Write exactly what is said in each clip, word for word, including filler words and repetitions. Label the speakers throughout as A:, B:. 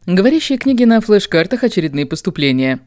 A: Говорящие книги на флеш-картах. Очередные поступления.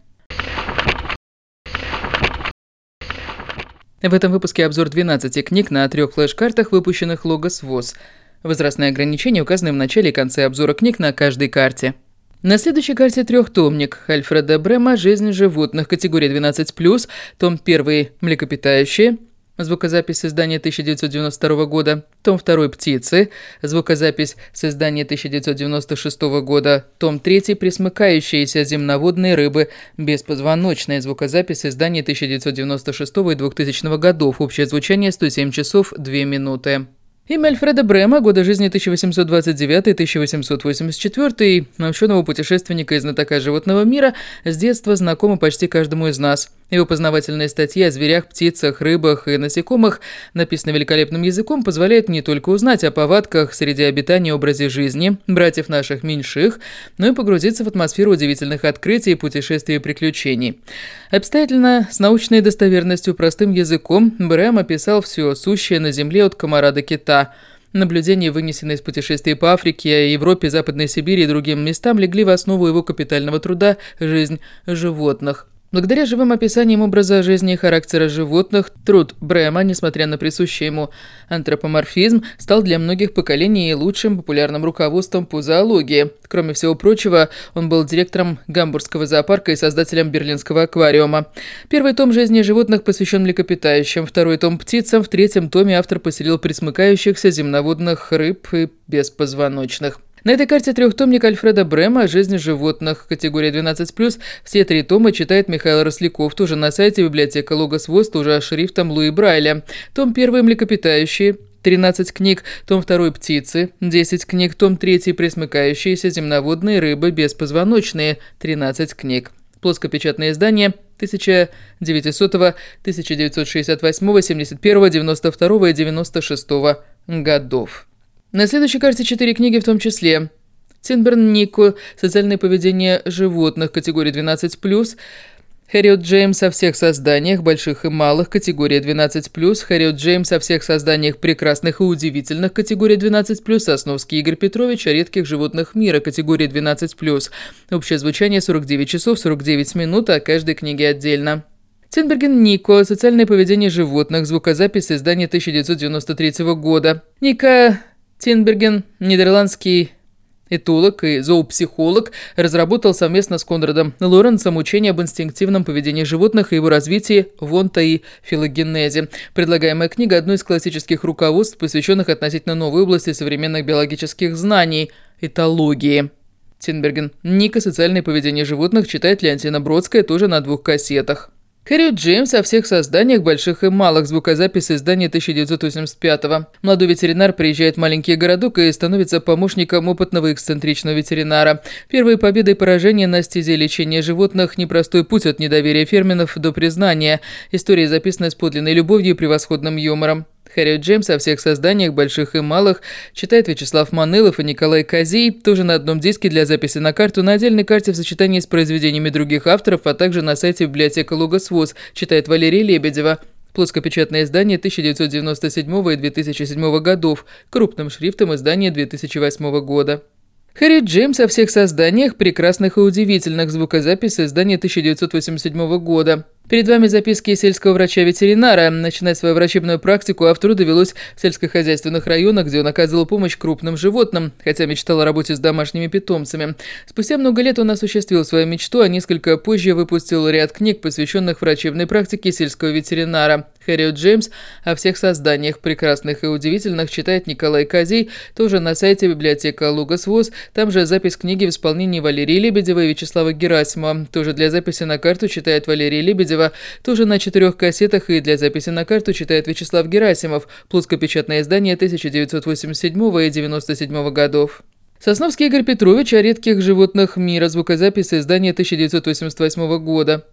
A: В этом выпуске обзор двенадцати книг на трех флеш-картах, выпущенных Логос ВОЗ. Возрастные ограничения указаны в начале и конце обзора книг на каждой карте. На следующей карте трехтомник Альфреда Брема «Жизнь животных», категория двенадцать плюс, том первый «Млекопитающие», звукозапись с издания тысяча девятьсот девяносто второго года, том второй «Птицы», звукозапись с издания тысяча девятьсот девяносто шестого года, том третий «Пресмыкающиеся земноводные рыбы беспозвоночные», звукозапись с издания тысяча девятьсот девяносто шестого и двухтысячного годов, общее звучание сто семь часов две минуты. Имя Альфреда Брема, годы жизни тысяча восемьсот двадцать девятый — тысяча восемьсот восемьдесят четвёртый, ученого путешественника и знатока животного мира, с детства знакомо почти каждому из нас. Его познавательные статьи о зверях, птицах, рыбах и насекомых, написанные великолепным языком, позволяют не только узнать о повадках, среде обитания и образе жизни братьев наших меньших, но и погрузиться в атмосферу удивительных открытий, путешествий и приключений. Обстоятельно, с научной достоверностью, простым языком, Брем описал все сущее на Земле от комара до кита. Наблюдения, вынесенные из путешествий по Африке, Европе, Западной Сибири и другим местам, легли в основу его капитального труда «Жизнь животных». Благодаря живым описаниям образа жизни и характера животных, труд Брема, несмотря на присущий ему антропоморфизм, стал для многих поколений лучшим популярным руководством по зоологии. Кроме всего прочего, он был директором Гамбургского зоопарка и создателем Берлинского аквариума. Первый том «Жизни животных» посвящен млекопитающим, второй том «Птицам», в третьем томе автор поселил пресмыкающихся земноводных рыб и беспозвоночных. На этой карте трехтомник Альфреда Брема «Жизнь животных», категория двенадцать плюс, все три тома читает Михаил Росляков, тоже на сайте библиотека Логос ВОЗ, тоже шрифтом Луи Брайля. Том первый «Млекопитающие», тринадцать книг, том второй «Птицы», десять книг, том третий «Пресмыкающиеся земноводные рыбы беспозвоночные», тринадцать книг. Плоскопечатное издание тысяча девятисотого, тысяча девятьсот шестьдесят восьмого, семьдесят первого, девяносто второго и девяносто шестого годов. На следующей карте четыре книги, в том числе Тинберн Нико «Социальное поведение животных», категория двенадцать плюс, Хэриот Джеймс о всех созданиях, больших и малых, категория двенадцать плюс, Хэриот Джеймс о всех созданиях прекрасных и удивительных, категория двенадцать плюс, Сосновский Игорь Петрович о редких животных мира, категория двенадцать плюс. Общее звучание сорок девять часов сорок девять минут, о каждой книге отдельно. Тинберген Нико «Социальное поведение животных», звукозапись с издания тысяча девятьсот девяносто третьего года. Ника Тинберген, нидерландский этолог и зоопсихолог, разработал совместно с Конрадом Лоренцем учение об инстинктивном поведении животных и его развитии в онто- и филогенезе. Предлагаемая книга – одно из классических руководств, посвященных относительно новой области современных биологических знаний – этологии. Тинберген Ника «Социальное поведение животных» читает Леонтина Бродская, тоже на двух кассетах. Хэриот Джеймс о всех созданиях, больших и малых, звукозапись издания тысяча девятьсот восемьдесят пятого. Молодой ветеринар приезжает в маленький городок и становится помощником опытного эксцентричного ветеринара. Первые победы и поражения на стезе лечения животных – непростой путь от недоверия ферменов до признания. История записана с подлинной любовью и превосходным юмором. Хэриот Джеймс о всех созданиях, больших и малых, читает Вячеслав Манылов и Николай Козей, тоже на одном диске для записи на карту, на отдельной карте в сочетании с произведениями других авторов, а также на сайте библиотека Логос ВОЗ, читает Валерия Лебедева. Плоскопечатное издание тысяча девятьсот девяносто седьмого и две тысячи седьмого годов, крупным шрифтом издание две тысячи восьмого года. Хэриот Джеймс о всех созданиях, прекрасных и удивительных, звукозапись издания тысяча девятьсот восемьдесят седьмого года. Перед вами записки сельского врача-ветеринара. Начиная свою врачебную практику, автору довелось в сельскохозяйственных районах, где он оказывал помощь крупным животным, хотя мечтал о работе с домашними питомцами. Спустя много лет он осуществил свою мечту, а несколько позже выпустил ряд книг, посвященных врачебной практике сельского ветеринара. Хэриот Джеймс о всех созданиях, прекрасных и удивительных, читает Николай Козей, тоже на сайте библиотека Логос ВОЗ. Там же запись книги в исполнении Валерии Лебедевой и Вячеслава Герасимова. Тоже для записи на карту читает Валерия Лебедева. Тоже на четырех кассетах и для записи на карту читает Вячеслав Герасимов. Плоскопечатное издание тысяча девятьсот восемьдесят седьмого и девяносто седьмого годов. Сосновский Игорь Петрович о редких животных мира. Звукозапись издания тысяча девятьсот восемьдесят восьмого года.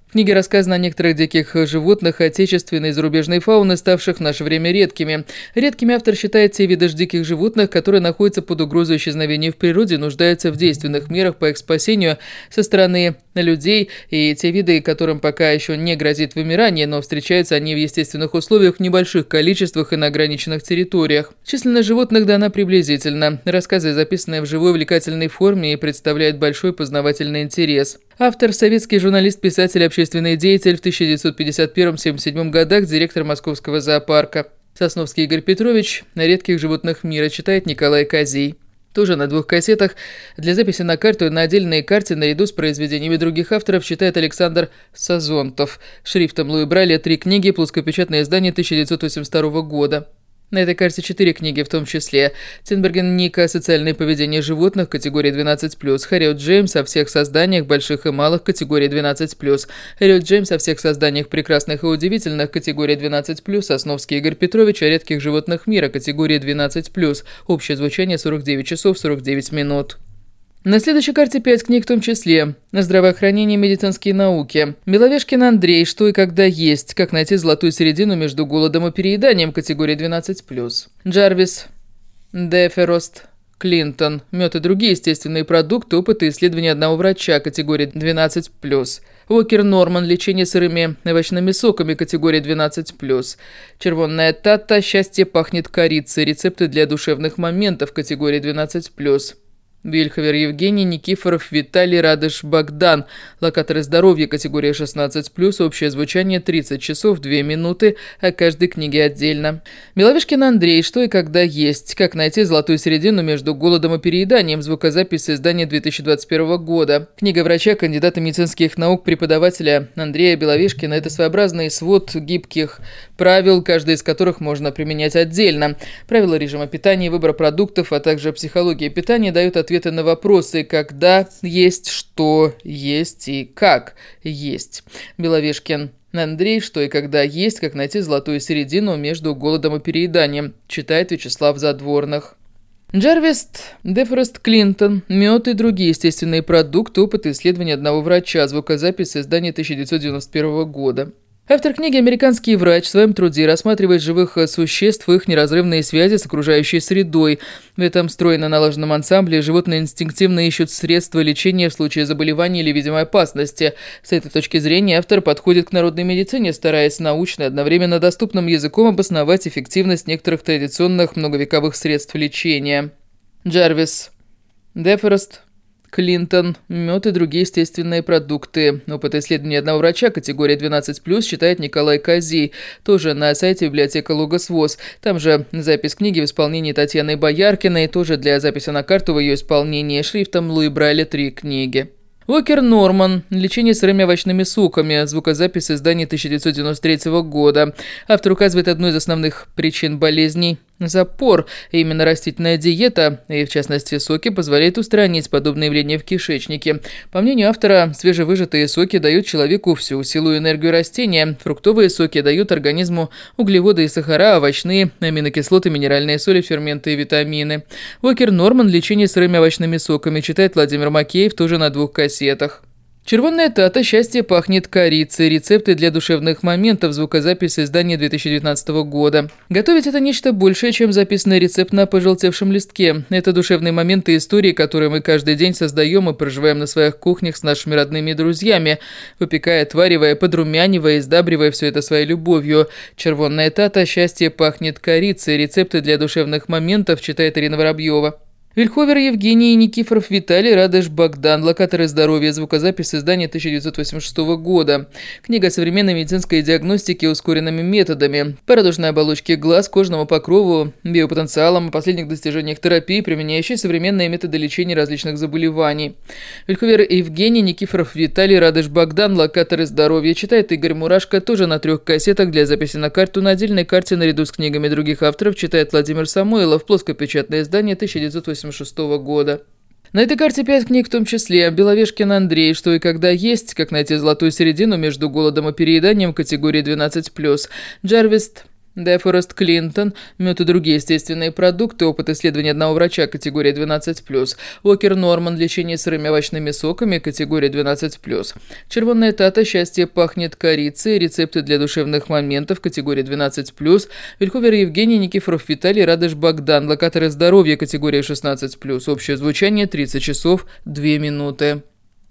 A: В книге рассказано о некоторых диких животных отечественной и зарубежной фауны, ставших в наше время редкими. Редкими автор считает те виды диких животных, которые находятся под угрозой исчезновения в природе и нуждаются в действенных мерах по их спасению со стороны людей, и те виды, которым пока еще не грозит вымирание, но встречаются они в естественных условиях в небольших количествах и на ограниченных территориях. Численность животных дана приблизительно. Рассказы, записанные в живой увлекательной форме, и представляют большой познавательный интерес. Автор – советский журналист, писатель, общественный деятель, в тысяча девятьсот пятьдесят первом — семьдесят седьмом годах директор Московского зоопарка. Сосновский Игорь Петрович на редких животных мира читает Николай Козей. Тоже на двух кассетах. Для записи на карту и на отдельной карте наряду с произведениями других авторов читает Александр Сазонтов. Шрифтом Луи Брайля три книги, плоскопечатное издание тысяча девятьсот восемьдесят второго года. На этой карте четыре книги, в том числе Тинберген Ника «Социальное поведение животных» категории двенадцать плюс, Харриет Джеймс о всех созданиях, больших и малых, категории двенадцать плюс, Харриет Джеймс о всех созданиях прекрасных и удивительных, категории двенадцать плюс, Сосновский Игорь Петрович о редких животных мира, категории двенадцать плюс, общее звучание сорок девять часов сорок девять минут. На следующей карте пять книг, в том числе «Здравоохранение и медицинские науки». Беловешкин Андрей «Что и когда есть. Как найти золотую середину между голодом и перееданием», категории двенадцать плюс. Джарвис Деферост Клинтон «Мед и другие естественные продукты. Опыт и исследования одного врача», категории двенадцать плюс. Уокер Норман «Лечение сырыми овощными соками», категории двенадцать плюс. Червонная тата «Счастье пахнет корицей. Рецепты для душевных моментов», категории двенадцать плюс. Вильховер Евгений, Никифоров Виталий, Радыш Богдан. «Локаторы здоровья», категория шестнадцать плюс, общее звучание тридцать часов две минуты, о каждой книге отдельно. Беловешкин Андрей «Что и когда есть. Как найти золотую середину между голодом и перееданием», звукозапись издания две тысячи двадцать первого года. Книга врача, кандидата медицинских наук, преподавателя Андрея Беловешкина – это своеобразный свод гибких правил, каждый из которых можно применять отдельно. Правила режима питания и выбора продуктов, а также психология питания дают ответы на вопросы «когда есть», «что есть» и «как есть». Беловешкин Андрей «Что и когда есть. Как найти золотую середину между голодом и перееданием», читает Вячеслав Задворных. Джарвис Деферост Клинтон «Мед и другие естественные продукты. Опыт и исследования одного врача», звукозапись издания тысяча девятьсот девяносто первого года. Автор книги «Американский врач» в своем труде рассматривает живых существ и их неразрывные связи с окружающей средой. В этом стройно налаженном ансамбле животные инстинктивно ищут средства лечения в случае заболевания или видимой опасности. С этой точки зрения автор подходит к народной медицине, стараясь научно и одновременно доступным языком обосновать эффективность некоторых традиционных многовековых средств лечения. Джарвис Деферост Клинтон «Мед и другие естественные продукты. Опыт исследования одного врача», категория двенадцать плюс, читает Николай Козей. Тоже на сайте библиотека Логос ВОС. Там же запись книги в исполнении Татьяны Бояркиной, тоже для записи на карту в ее исполнении, шрифтом Луи Брайля три книги. Уокер Норман «Лечение сырыми овощными соками», звукозапись издания тысяча девятьсот девяносто третьего года. Автор указывает одну из основных причин болезней – запор. И именно растительная диета, и в частности соки, позволяет устранить подобные явления в кишечнике. По мнению автора, свежевыжатые соки дают человеку всю силу и энергию растения, фруктовые соки дают организму углеводы и сахара, овощные – аминокислоты, минеральные соли, ферменты и витамины. Уокер Норман «Лечение сырыми овощными соками», читает Владимир Макеев, тоже на двух кассетах. Червонная тата «Счастье пахнет корицей. Рецепты для душевных моментов», звукозапись издания две тысячи девятнадцатого года. Готовить это нечто большее, чем записанный рецепт на пожелтевшем листке. Это душевные моменты и истории, которые мы каждый день создаем и проживаем на своих кухнях с нашими родными и друзьями, выпекая, отваривая, подрумянивая, издабривая все это своей любовью. Червонная тата «Счастье пахнет корицей. Рецепты для душевных моментов», читает Ирина Воробьева. Вильховер Евгений, Никифоров Виталий, Радыш Богдан. «Локаторы здоровья», звукозапись издания тысяча девятьсот восемьдесят шестого года. Книга о современной медицинской диагностике ускоренными методами, по радужной оболочке глаз, кожному покрову, биопотенциалам, о последних достижениях терапии, применяющей современные методы лечения различных заболеваний. Вильховер Евгений, Никифоров Виталий, Радыш Богдан. «Локаторы здоровья», читает Игорь Мурашко, тоже на трех кассетах. Для записи на карту на отдельной карте наряду с книгами других авторов читает Владимир Самойлов, плоскопечатное издание тысяча девятьсот восемьдесят шестого года. На этой карте пять книг, в том числе Беловешкин Андрей «Что и когда есть. Как найти золотую середину между голодом и перееданием», категории двенадцать плюс. Джарвис Дефорест Клинтон, мед и другие естественные продукты, опыт исследования одного врача, категория двенадцать плюс. Уокер Норман, лечение сырыми овощными соками, категория двенадцать плюс. Червонная тата, счастье пахнет корицей, рецепты для душевных моментов, категория двенадцать плюс. Вильховер Евгений, Никифоров Виталий, Радыш Богдан, локаторы здоровья, категория шестнадцать плюс. Общее звучание тридцать часов две минуты.